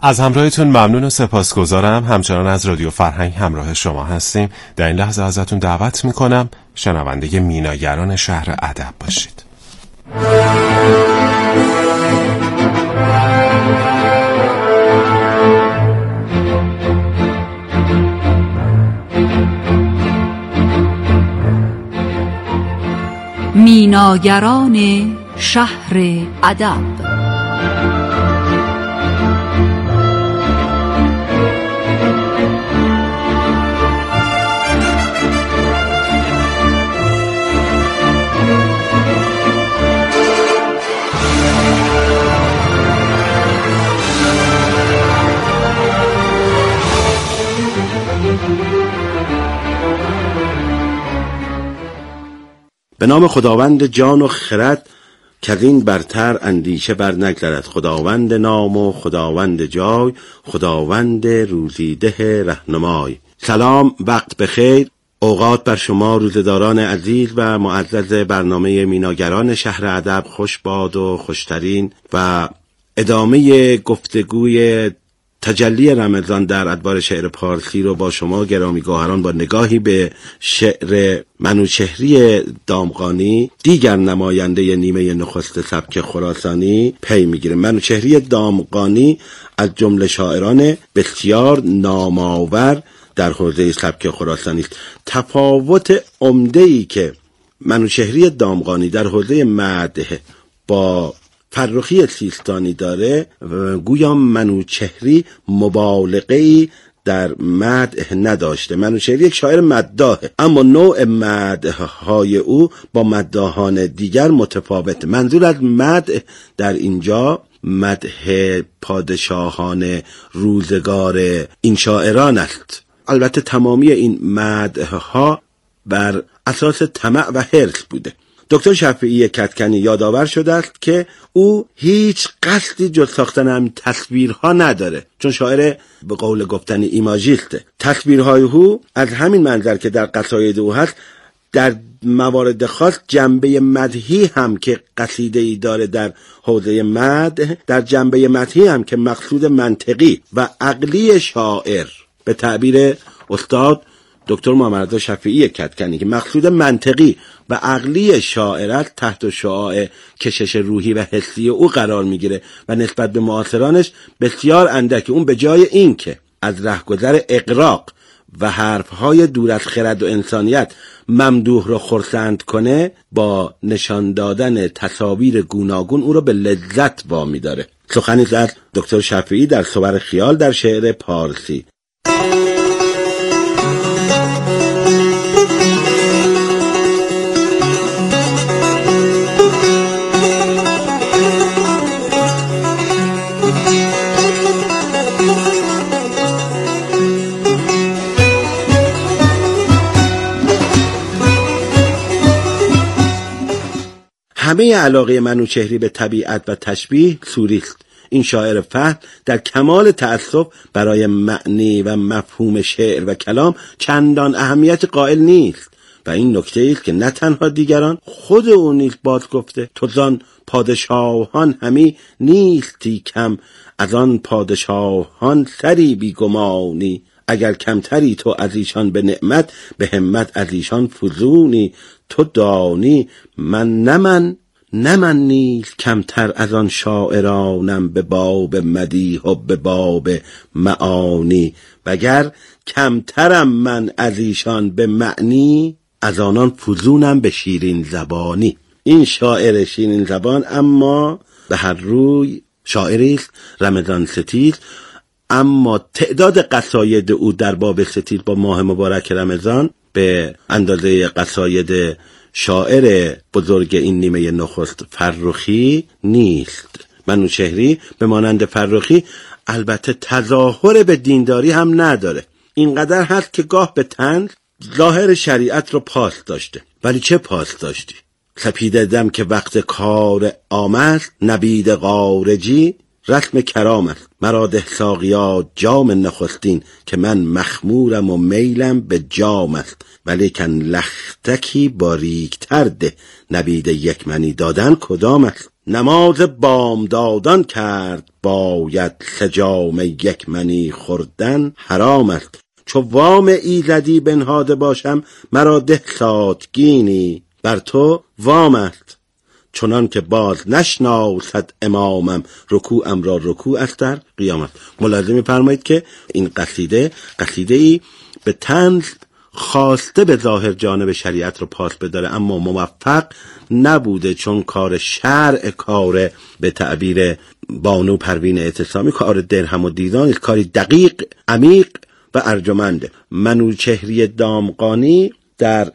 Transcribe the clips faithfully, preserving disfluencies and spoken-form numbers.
از همراهتون ممنون و سپاسگزارم. همچنان از رادیو فرهنگ همراه شما هستیم. در این لحظه ازتون دعوت میکنم شنونده میناگران شهر ادب باشید. میناگران شهر ادب. به نام خداوند جان و خرد که از این برتر اندیشه بر نگذرد. خداوند نام و خداوند جای، خداوند روزیده رهنمای. سلام، وقت بخیر، اوقات بر شما روزداران عزیز و معزز برنامه میناگران شهر ادب خوش باد و خوشترین و ادامه گفتگوی تجلی رمضان در ادوار شعر پارسی رو با شما گرامیگاهران با نگاهی به شعر منوچهری دامغانی، دیگر نماینده نیمه نخست سبک خراسانی، پی میگیره. منوچهری دامغانی از جمله شاعران بسیار نامآور در حوزه سبک خراسانی است. تفاوت عمده‌ای که منوچهری دامغانی در حوزه مدح با فرخی سیستانی داره، گویا منوچهری مبالغه‌ای در مدح نداشته. منوچهری یک شاعر مداحه، اما نوع مدح‌های او با مداحان دیگر متفاوته. منظور از مدح در اینجا مدح پادشاهان روزگار این شاعران است. البته تمامی این مدح‌ها بر اساس طمع و حرص بوده. دکتر شفیعی کدکنی یادآور شده است که او هیچ قصدی جز ساختن هم تصویرها نداره، چون شاعر به قول گفتنی ایماژیسته. تصویرهای او از همین منظر که در قصاید او هست، در موارد خاص جنبه مدحی هم که قصیده‌ای داره در حوزه مدح، در جنبه مدحی هم که مقصود منطقی و عقلی شاعر به تعبیر استاد دکتر محمد شفیعی کدکنی که مقصود منطقی و عقلی شاعرت تحت شعاع کشش روحی و حسی او قرار میگیره و نسبت به معاصرانش بسیار اندک. اون به جای این که از رهگذر اغراق و حرفهای دور از خرد و انسانیت ممدوح رو خرسند کنه، با نشان دادن تصاویر گوناگون او رو به لذت وامی داره. سخنی از دکتر شفیعی در صور خیال در شعر پارسی. همه علاقه منوچهری به طبیعت و تشبیه سوریست. این شاعر فهم در کمال تأسف برای معنی و مفهوم شعر و کلام چندان اهمیت قائل نیست و این نکته است که نه تنها دیگران، خود او نیز باز گفته: تو زان پادشاهان همی نیستی کم، از آن پادشاهان سری بیگمانی، اگر کمتری تو از ایشان به نعمت، به همت از ایشان فزونی، تو دانی من نه من نه من نیز کمتر از آن شاعرانم، به باب مدیح و به باب معانی، وگر کمترم من از ایشان به معنی، از آنان فزونم به شیرین زبانی. این شاعر شیرین زبان اما به هر روی شاعری است رمضان ستیز، اما تعداد قصاید او در باب ستیز با ماه مبارک رمضان به اندازه قصاید شاعر بزرگ این نیمه نخست فرخی نیست. منوچهری به مانند فرخی البته تظاهر به دینداری هم نداره. اینقدر هست که گاه به طنز ظاهر شریعت رو پاس داشته. ولی چه پاس داشتی؟ سپیده دم که وقت کار آمد، نبید خارجی رسم کرام است. مرا ده ساقیا جام نخستین، که من مخمورم و میلم به جام است. ولیکن لختکی باریکتر ده، نبید یک منی دادن کدام است. نماز بام دادن کرد باید، سجام یک منی خوردن حرام است. چو وام ایزدی بنهاده باشم، مرا ده ساتگینی بر تو وام است. چنان که باز نشناسد امامم، رکوعم را رکوع است در قیامت. ملاحظه می‌فرمایید که این قصیده قصیده ای به طنز خواسته به ظاهر جانب شریعت رو پاس بداره، اما موفق نبوده، چون کار شرع، کار به تعبیر بانو پروین اعتصامی کار درهم و دیوان، کاری دقیق، عمیق و ارجمنده. منوچهری دامغانی در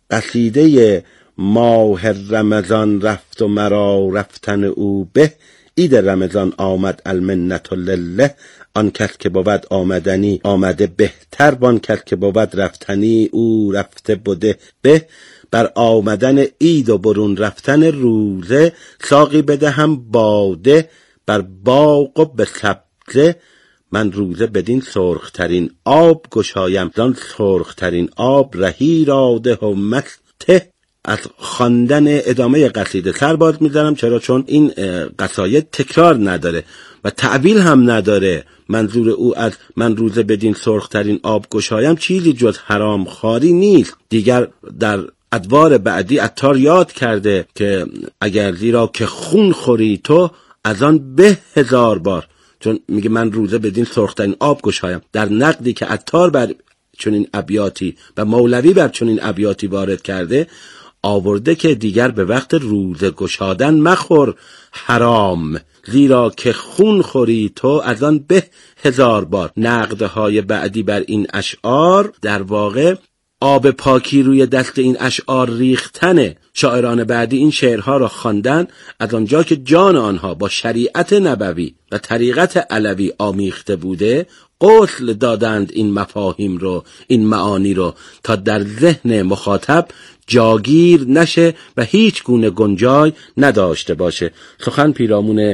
قصیده ماه رمضان رفت و مرا رفتن او به، عید رمضان آمد المنت لله، آن کس که بود آمدنی آمده بهتر، بان کس که بود رفتنی او رفته بوده به. بر آمدن عید و برون رفتن روزه، ساقی بده هم باده بر باغ و به سبزه. من روزه بدین سرخترین آب گشایم، زان سرخترین آب رهی راده و مسته. از خواندن ادامه قصیده سر باز می‌زنم، چرا؟ چون این قصاید تکرار نداره و تعبیل هم نداره. منظور او از من روزه بدین سرخترین آب گشایم چیزی جز حرام خواری نیست. دیگر در ادوار بعدی عطار یاد کرده که اگر زیرا که خون خوری تو، از آن به هزار بار. چون میگه من روزه بدین سرخترین آب گشایم، در نقدی که عطار بر چنین ابیاتی و مولوی بر چنین ابیاتی وارد کرده، آورده که دیگر به وقت روزه گشادن مخور حرام، زیرا که خون خوری تو از آن به هزار بار. نقدهای بعدی بر این اشعار در واقع آب پاکی روی دست این اشعار ریختنه. شاعران بعدی این شعرها را خواندن، از آنجا که جان آنها با شریعت نبوی و طریقت علوی آمیخته بوده، غسل دادند این مفاهیم رو، این معانی رو، تا در ذهن مخاطب جاگیر نشه و هیچ گونه گنجای نداشته باشه. سخن پیرامون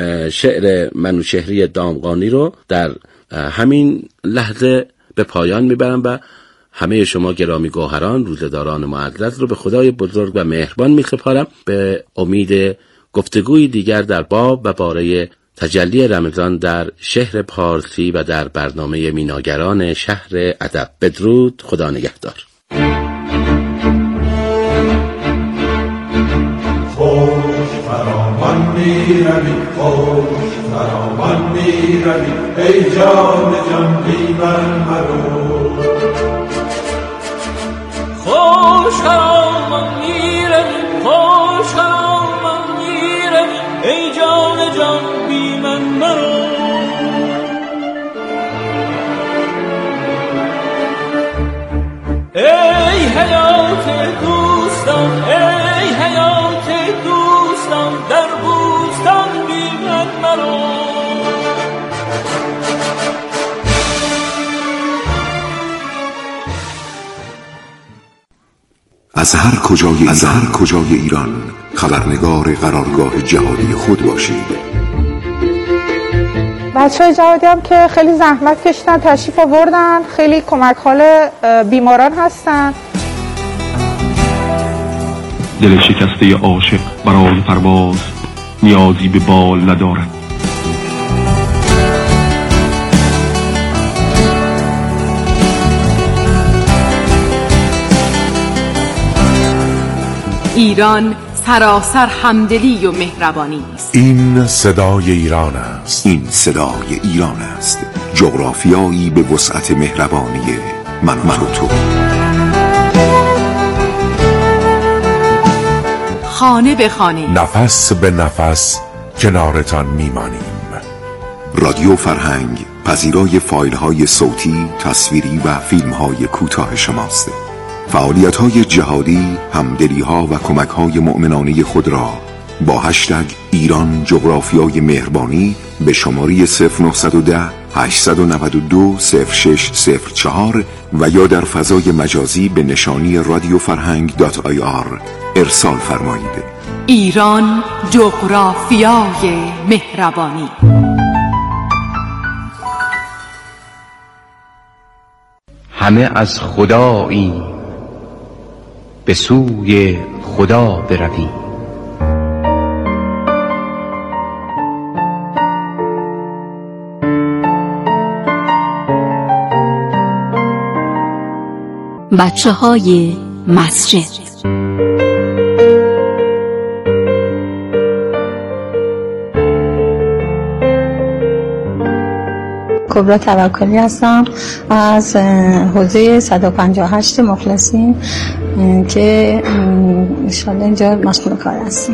شعر منوچهری دامغانی رو در همین لحظه به پایان میبرم و همه شما گرامی گوهران، روزه‌داران معزز رو به خدای بزرگ و مهربان میسپارم، به امید گفتگوی دیگر در باب و باره تجلی رمضان در شهر پارسی و در برنامه میناگران شهر ادب. بدرود، خدا نگهدار. خوش فراوان می روی، خوش فراوان می روی، ای جان جان بی من مرو. خوش فراوان می روی، خوش فراوان می روی، ای جان جان بی من مرو. ای حیات دوستان، ای حیات دوستان، در بوستان بی من مرو. از هر کجای از هر کجای ایران خبرنگار قرارگاه جهادی خود باشید. بچه‌های جهادی هم که خیلی زحمت کشیدن، تشریف آوردن، خیلی کمک حال بیماران هستن. دل شکسته عاشق برای پرواز نیازی به بال ندارد. ایران سراسر همدلی و مهربانی است. این صدای ایران است. این صدای ایران است. جغرافیایی به وسعت مهربانی من من و تو. خانه به خانه، نفس به نفس کنارتان میمانیم. رادیو فرهنگ پذیرای فایل های صوتی، تصویری و فیلم های کوتاه شماست. فعالیت های جهادی، همدلی ها و کمک های مؤمنانه خود را با هشتگ ایران جغرافیای مهربانی به شماره صفر نه یک صفر هشت نه دو صفر شش صفر چهار و یا در فضای مجازی به نشانی رادیو فرهنگ دات آی آر ارسال فرمایید. ایران جغرافیای مهربانی. همه از خدایی به سوی خدا برویم. بچه های مسجد. کبرا توکلی هستم از حوزه صد و پنجاه و هشت مخلصین که انشالله اینجا مشغول کار هستیم.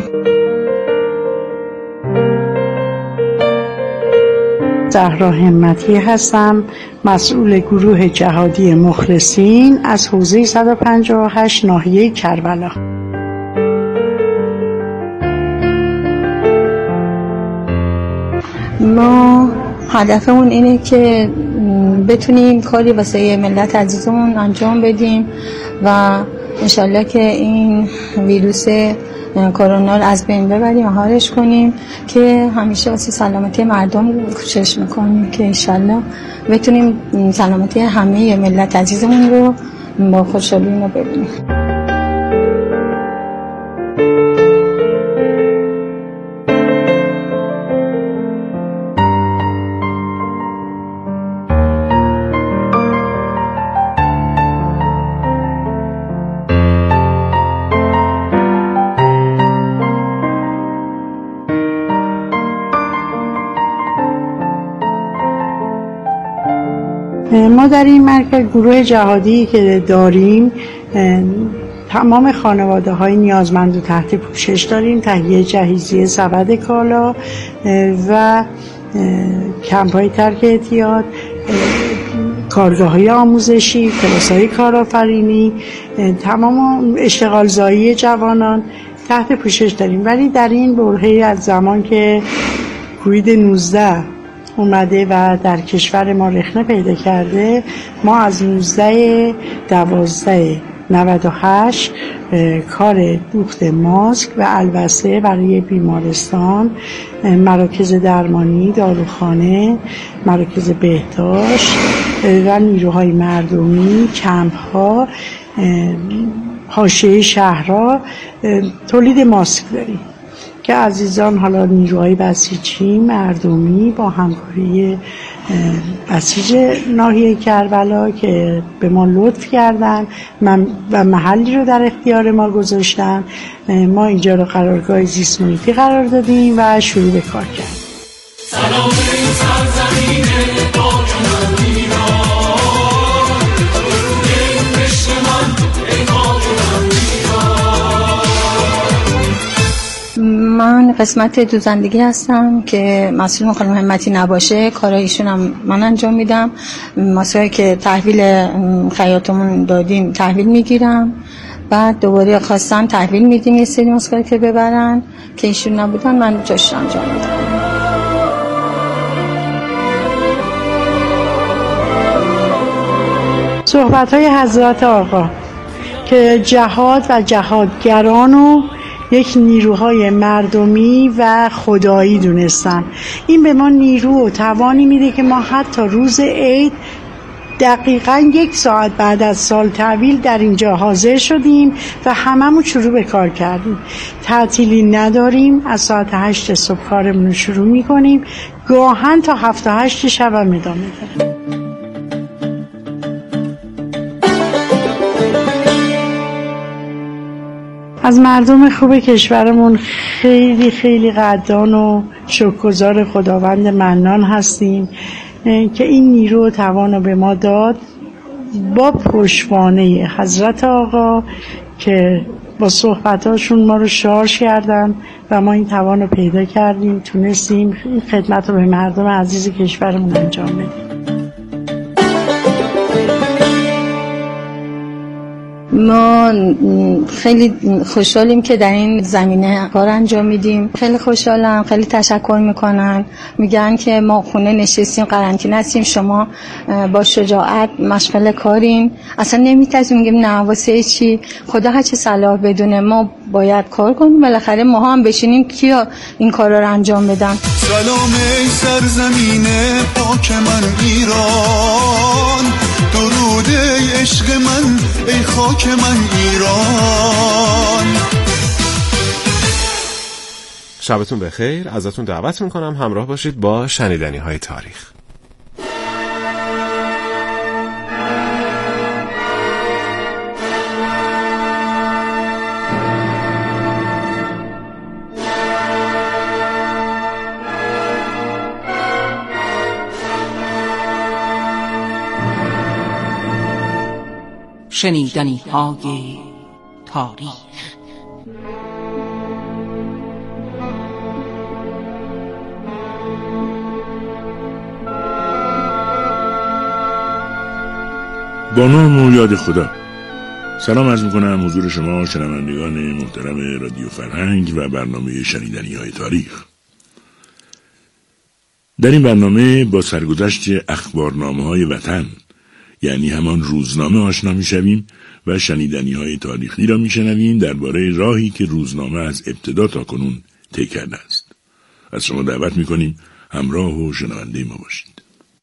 زهرا همتی هستم، مسئول گروه جهادی مخلصین از حوزه صد و پنجاه و هشت ناحیه کربلا. ما هدفمون اینه که بتونیم کاری واسه ملت عزیزمون انجام بدیم و انشالله که این ویروس کرونا رو از بین ببریم و حالش کنیم که همیشه واسه سلامتی مردم کوشش میکنیم که انشالله بتونیم سلامتی همه ملت عزیزمون رو با خوشحالی رو ببینیم. ما در این مرکز گروه جهادی که داریم تمام خانواده های نیازمند و تحت پوشش داریم، تهیه جهیزیه سبد کالا و کمپ های ترک اعتیاد، کارگاه های آموزشی، کلاس های کارآفرینی، تمام اشتغال زایی جوانان تحت پوشش داریم. ولی در این برهه از زمان که کووید نوزده اومده و در کشور ما رخنه پیدا کرده، ما از نوزده دوازده نود و هشت کار دوخت ماسک و البسه برای بیمارستان، مراکز درمانی، داروخانه، مراکز بهداشت و نیروهای مردمی، کمپ ها، حاشیه شهرها تولید ماسک داریم که عزیزان حالا نیروهای بسیجی مردمی با همکاری بسیج ناحیه کربلا که به ما لطف کردن و محلی رو در اختیار ما گذاشتن، ما اینجا رو قرارگاه زیست محیطی قرار دادیم و شروع به کار کردیم. سلام سرزمین من قسمت دوزندگی هستم که مسئول خانم همتی نباشه کارای ایشون هم من انجام میدم. مسائلی که تحویل خیاطمون دادیم تحویل میگیرم، بعد دوباره خواستن تحویل میدیم یه سری مسائل که ببرن که ایشون نبودن من جاش انجام میدم. صحبت های حضرت آقا که جهاد و جهادگرانو یک نیروهای مردمی و خدایی دونستن، این به ما نیرو و توانی میده که ما حتی روز عید دقیقاً یک ساعت بعد از سال تحویل در اینجا حاضر شدیم و هممون شروع به کار کردیم. تعطیلی نداریم، از ساعت هشت صبح کارمون رو شروع میکنیم، گاهن تا هفت تا هشت شب هم ادامه داریم. از مردم خوب کشورمون خیلی خیلی قدردان و شکرگزار خداوند منان هستیم که این نیرو و توان رو به ما داد، با پشتوانه حضرت آقا که با صحبتاشون ما رو شارژ کردن و ما این توان رو پیدا کردیم، تونستیم این خدمت رو به مردم عزیز کشورمون انجام بدیم. ما خیلی خوشحالیم که در این زمینه کار انجام میدیم. خیلی خوشحالم، خیلی تشکر میکنن، میگن که ما خونه نشستیم قرنطینه هستیم، شما با شجاعت مشغول کارین، اصلا نمیتونیم میگیم نه واسه چی، خدا هر چه صلاح بدونه، ما باید کار کنیم، بالاخره ما هم بشینیم کیا این کارا رو انجام بدن. سلام ای سرزمین پاک من ایران، درود ای عشق من، ای خاک من ایران. شبتون بخیر. ازتون دعوت میکنم همراه باشید با شنیدنی های تاریخ. شنیدنی های تاریخ. با نام و یاد خدا. سلام عرض میکنم حضور شما شنوندگان محترم رادیو فرهنگ و برنامه شنیدنی های تاریخ. در این برنامه با سرگذشت اخبارنامه های وطن، یعنی همان روزنامه، آشنا میشویم و شنیدنی های تاریخی را میشنویم درباره راهی که روزنامه از ابتدا تا کنون طی کرده است. از شما دعوت میکنیم همراه و شنونده ما باشید.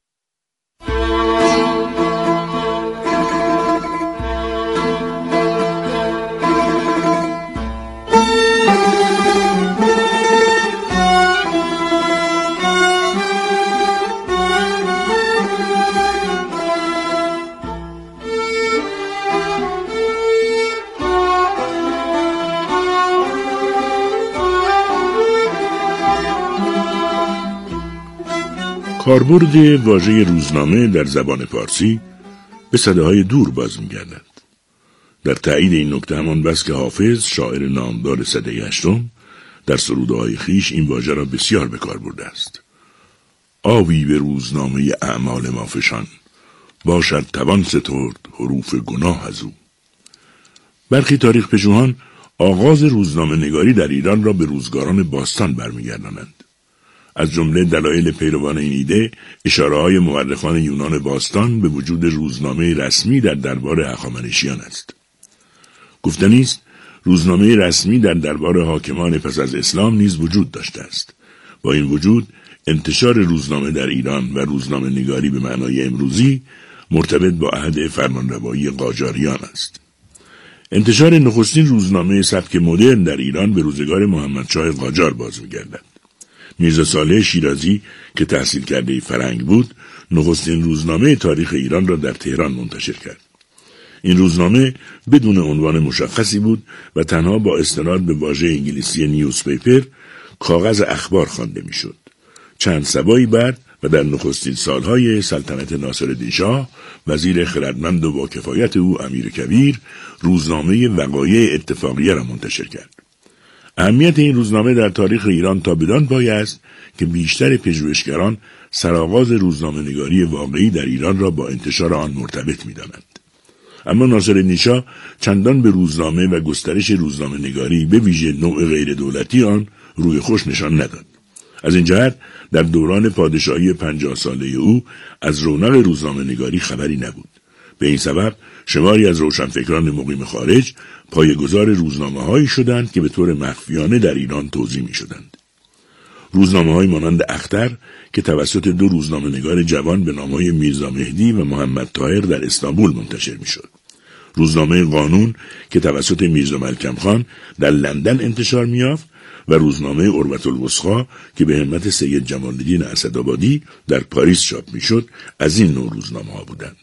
کاربرد واژه روزنامه در زبان پارسی به صداهای دور باز می‌گردد. در تایید این نکته همان بس که حافظ، شاعر نامدار سده هشتم، در سروده‌های خویش این واژه را بسیار به کار برده است. آوی به روزنامه اعمال ما فشان، باشد توان سترد حروف گناه از او. برخی تاریخ پژوهان آغاز روزنامه نگاری در ایران را به روزگاران باستان برمی‌گردانند. از جمله دلایل پیروان این ایده اشاره‌های مورخان یونان باستان به وجود روزنامه رسمی در دربار هخامنشیان است. گفتنی است روزنامه رسمی در دربار حاکمان پس از اسلام نیز وجود داشته است. با این وجود انتشار روزنامه در ایران و روزنامه نگاری به معنای امروزی مرتبط با عهد فرمانروایی قاجاریان است. انتشار نخستین روزنامه سبک مدرن در ایران به روزگار محمدشاه قاجار باز می‌گردد. میرزا صالح شیرازی که تحصیل کرده فرنگ بود، نخستین روزنامه تاریخ ایران را در تهران منتشر کرد. این روزنامه بدون عنوان مشخصی بود و تنها با استناد به واژه انگلیسی نیوزپیپر، کاغذ اخبار خوانده میشد. چند سبایی بعد و در نخستین سالهای سلطنت ناصرالدین شاه، وزیر خردمند و با کفایت او امیر کبیر، روزنامه وقایع اتفاقیه را منتشر کرد. اهمیت این روزنامه در تاریخ ایران تا بدان پایه است که بیشتر پژوهشگران سرآغاز روزنامه نگاری واقعی در ایران را با انتشار آن مرتبط می‌دانند. اما ناصرالدین شاه چندان به روزنامه و گسترش روزنامه نگاری به ویژه نوع غیر دولتی آن روی خوش نشان نداد. از این جهت در دوران پادشاهی پنجاه ساله او از رونق روزنامه نگاری خبری نبود. به این سبب شماری از روشنفکران مقیم خارج پایه‌گذار روزنامه‌هایی شدند که به طور مخفیانه در ایران توزیع می‌شدند. روزنامه‌هایی مانند اختر که توسط دو روزنامه‌نگار جوان به نام‌های میرزا مهدی و محمد طاهر در استانبول منتشر می‌شد. روزنامه قانون که توسط میرزا ملکم خان در لندن انتشار می‌یافت و روزنامه اروة الوثقی که به همت سید جمال الدین اسدآبادی در پاریس چاپ می‌شد از این نوع روزنامه‌ها بودند.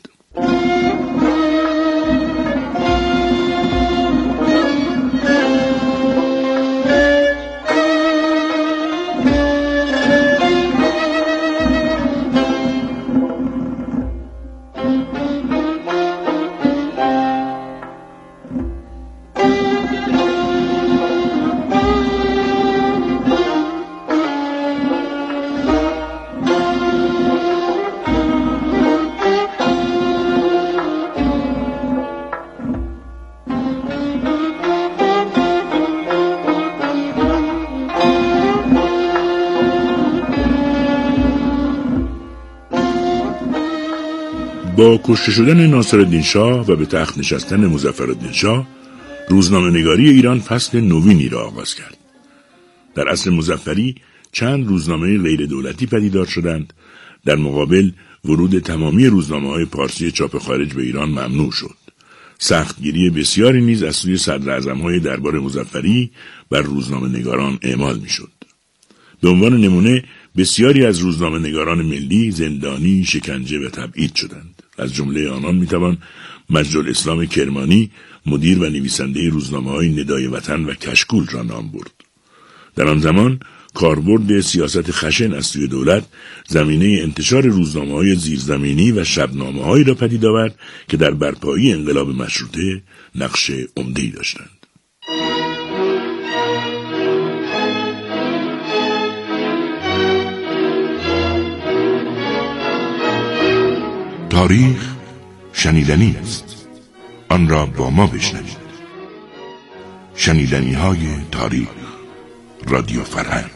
با کشته شدن ناصرالدین شاه و به تخت نشستن مظفرالدین شاه، روزنامه نگاری ایران فصل نوینی را آغاز کرد. در عصر مظفری چند روزنامه غیر دولتی پدیدار شدند، در مقابل ورود تمامی روزنامه‌های پارسی چاپ خارج به ایران ممنوع شد. سختگیری بسیاری نیز از سوی صدراعظم‌های دربار مظفری بر روزنامه‌نگاران اعمال می‌شد. به عنوان نمونه بسیاری از روزنامه‌نگاران ملی زندانی، شکنجه و تبعید شدند. از جمله آنان می‌توان مجدالاسلام کرمانی، مدیر و نویسنده روزنامه‌های ندای وطن و کشکول را نام برد. در آن زمان کاربرد سیاست خشن از سوی دولت زمینه انتشار روزنامه‌های زیرزمینی و شبنامه‌هایی را پدید آورد که در برپایی انقلاب مشروطه نقش عمده‌ای داشتند. تاریخ شنیدنی است. آن را با ما بشنوید. شنیدنی های تاریخ، رادیو فرهنگ.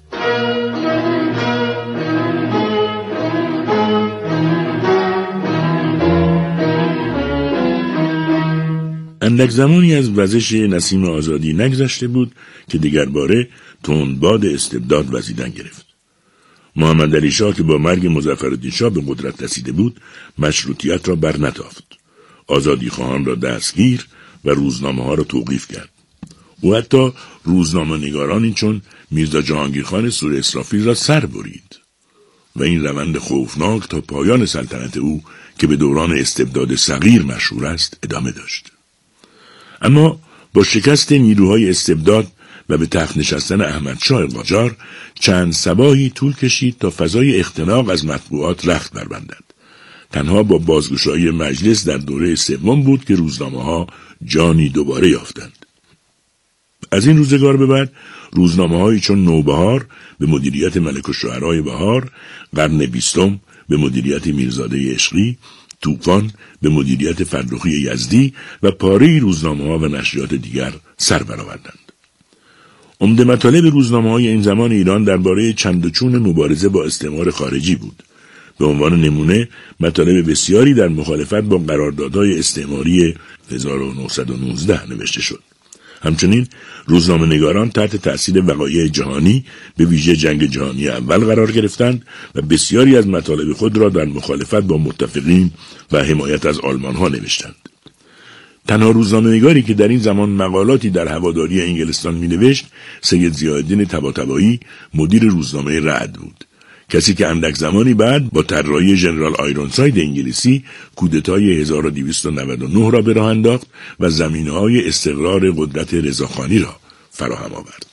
اندک زمانی از وزش نسیم آزادی نگذشته بود که دیگر باره تندباد استبداد وزیدن گرفت. محمد علی شاه که با مرگ مظفرالدین شاه به قدرت رسیده بود، مشروطیت را برنتافت. آزادی خواهان را دستگیر و روزنامه ها را توقیف کرد. او حتی روزنامه نگارانی چون میرزا جهانگیرخان سور اسرافیل را سر برید و این روند خوفناک تا پایان سلطنت او که به دوران استبداد صغیر مشهور است ادامه داشت. اما با شکست نیروهای استبداد و به تخت نشستن احمدشاه قاجار چند صباحی طول کشید تا فضای اختناق از مطبوعات رخت بربندد. تنها با بازگشایی مجلس در دوره سوم بود که روزنامه‌ها جانی دوباره یافتند. از این روزگار به بعد روزنامه‌هایی چون نوبهار به مدیریت ملک الشعراء بهار، قرن بیستم به مدیریت میرزاده عشقی، طوفان به مدیریت فرخی یزدی و پاره روزنامه‌ها و نشریات دیگر سر برآوردند. عمده مطالب روزنامه‌های این زمان ایران درباره چند و چون مبارزه با استعمار خارجی بود. به عنوان نمونه مطالب بسیاری در مخالفت با قراردادهای استعماری هزار و نهصد و نوزده نوشته شد. همچنین روزنامه نگاران تحت تأثیر وقایع جهانی به ویژه جنگ جهانی اول قرار گرفتند و بسیاری از مطالب خود را در مخالفت با متفقین و حمایت از آلمان ها نوشتند. تنها روزنامه نگاری که در این زمان مقالاتی در هواداری انگلستان می نوشت سید ضیاءالدین طباطبایی مدیر روزنامه رعد بود. کسی که اندک زمانی بعد با طراحی ژنرال آیرونساید انگلیسی کودتای هزار و دویست و نود و نه را به راه انداخت و زمینه‌های استقرار قدرت رضاخانی را فراهم آورد.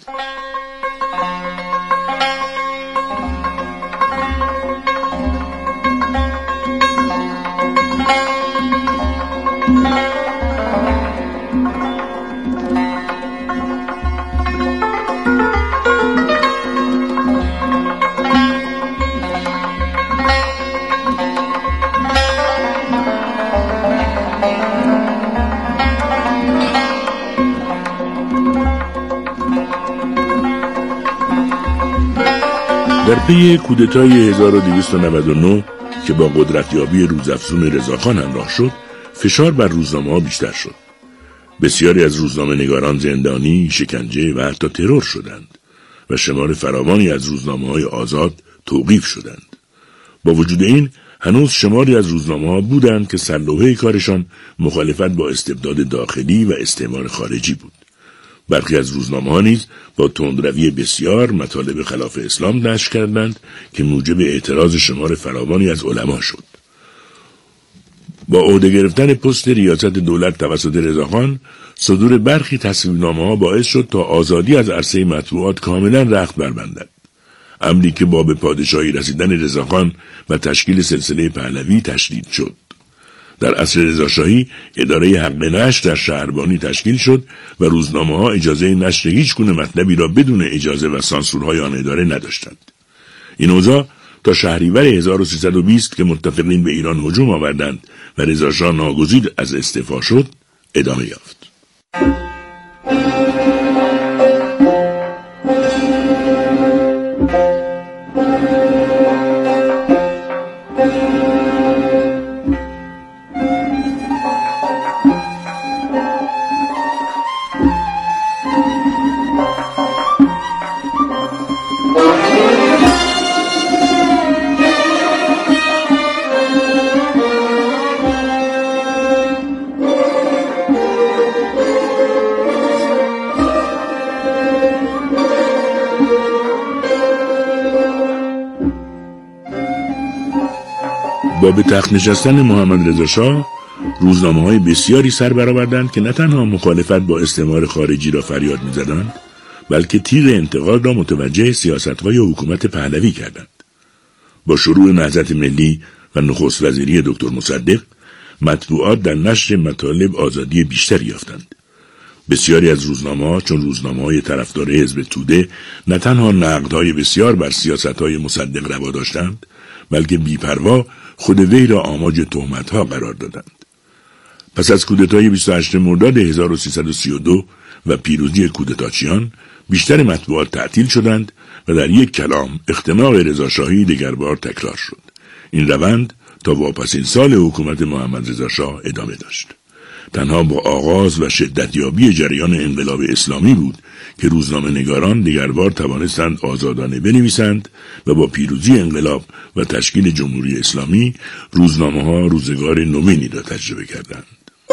در پی کودتای هزار و دویست و نود و نه که با قدرتیابی روزافزون رضاخان همراه شد، فشار بر روزنامه‌ها بیشتر شد. بسیاری از روزنامه نگاران زندانی، شکنجه و حتی ترور شدند و شمار فراوانی از روزنامه‌های آزاد توقیف شدند. با وجود این هنوز شماری از روزنامه‌ها بودند که سرلوحه کارشان مخالفت با استبداد داخلی و استعمار خارجی بود. برخی از روزنامه‌ها نیز با تندروی بسیار مطالب خلاف اسلام نشر کردند که موجب اعتراض شمار فراوانی از علما شد. با عهده گرفتن پست ریاست دولت توسط رضاخان، صدور برخی تصویبنامه‌ها باعث شد تا آزادی از عرصه مطبوعات کاملا رخت بربندد. امری که با به پادشاهی رسیدن رضاخان و تشکیل سلسله پهلوی تشدید شد. در عصر رضاشاهی اداره حق نشر در شهربانی تشکیل شد و روزنامه‌ها اجازه نشر هیچ گونه مطلبی را بدون اجازه و سانسورهای آن اداره نداشتند. این اوضاع تا شهریور هزار و سیصد و بیست که متفقین به ایران هجوم آوردند و رضاشاه ناگزیر از استعفا شد ادامه یافت. با به تخت نشستن محمد رضا شاه روزنامه‌های بسیاری سر برآوردند که نه تنها مخالفت با استعمار خارجی را فریاد می‌زدند، بلکه تیغ انتقاد را متوجه سیاست‌های حکومت پهلوی کردند. با شروع نهضت ملی و نخست وزیری دکتر مصدق، مطبوعات در نشر مطالب آزادی بیشتری یافتند. بسیاری از روزنامه‌ها چون روزنامه‌های طرفدار حزب توده نه تنها نقدهای بسیار بر سیاست‌های مصدق روا داشتند، بلکه بی‌پروا خود وی را آماج تهمت‌ها قرار دادند. پس از کودتای بیست و هشتم مرداد هزار و سیصد و سی و دو و پیروزی کودتاچیان، بیشتر مطبوعات تعطیل شدند و در یک کلام اختناق رضاشاهی دگربار تکرار شد. این روند تا واپسین سال حکومت محمد رضا شاه ادامه داشت. تنها با آغاز و شدتیابی جریان انقلاب اسلامی بود که روزنامه نگاران دگربار توانستند آزادانه بنویسند و با پیروزی انقلاب و تشکیل جمهوری اسلامی روزنامه‌ها روزگار نوینی را تجربه کردند.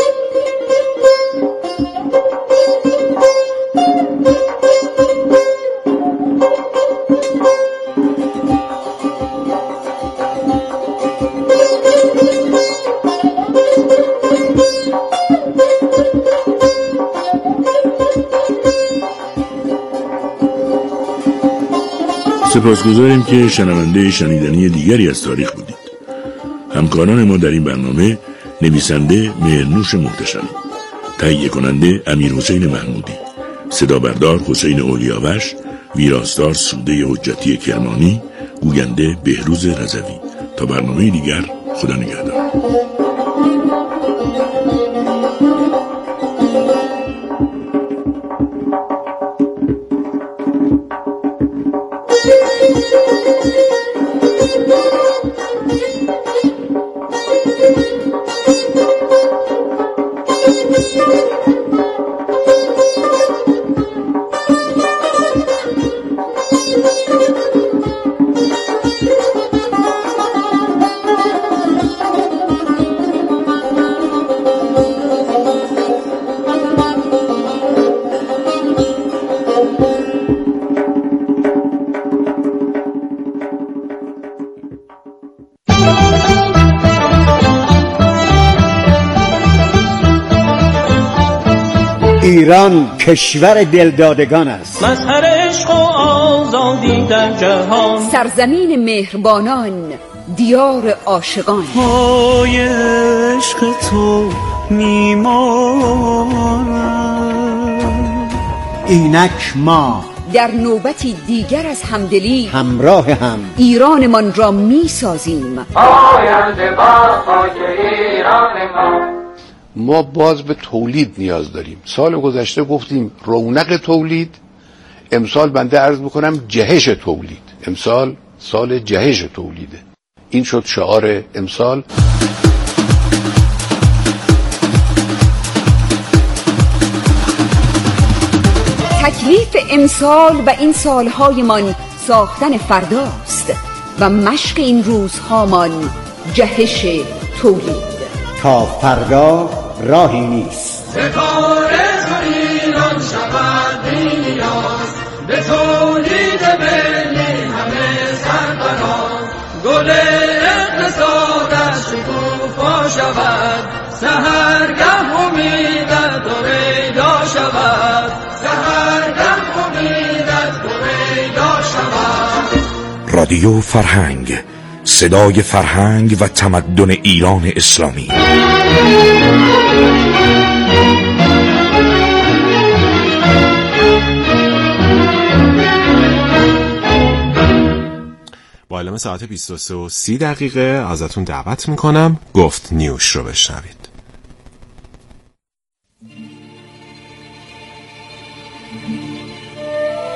سپاسگزاریم که شنونده شنیدنی دیگری از تاریخ بودید. همکاران ما در این برنامه نویسنده مهرنوش محتشمی، تهیه کننده امیر حسین محمودی، صدا بردار حسین اولیاوش، ویراستار سوده حجتی کرمانی، گوینده بهروز رضوی. تا برنامه دیگر، خدا نگهدار. ایران کشور دلدادگان است، مظهر عشق و آزادی در جهان، سرزمین مهربانان، دیار عاشقان. پای عشق تو میمانم. اینک ما در نوبتی دیگر از همدلی همراه هم ایرانمان را میسازیم. آینده با خاک ایران ما. ما باز به تولید نیاز داریم. سال گذشته گفتیم رونق تولید، امسال بنده عرض میکنم جهش تولید. امسال سال جهش تولیده. این شد شعار امسال. تکلیف امسال و این سالهایمان ساختن فرداست و مشق این روزهامان جهش تولید. تا فردا راهی نیست. به کار ایران شود نیاز، به تولید ملی همه سرفراز. گل اقتصادش شکوفا شود، سحرگه امیدت پیدا شود، سحرگه امیدت پیدا شود. رادیو فرهنگ، صدای فرهنگ و تمدن ایران اسلامی. با علم ساعت بیست و سه و سی دقیقه ازتون دعوت میکنم گفت نیوش رو بشنوید.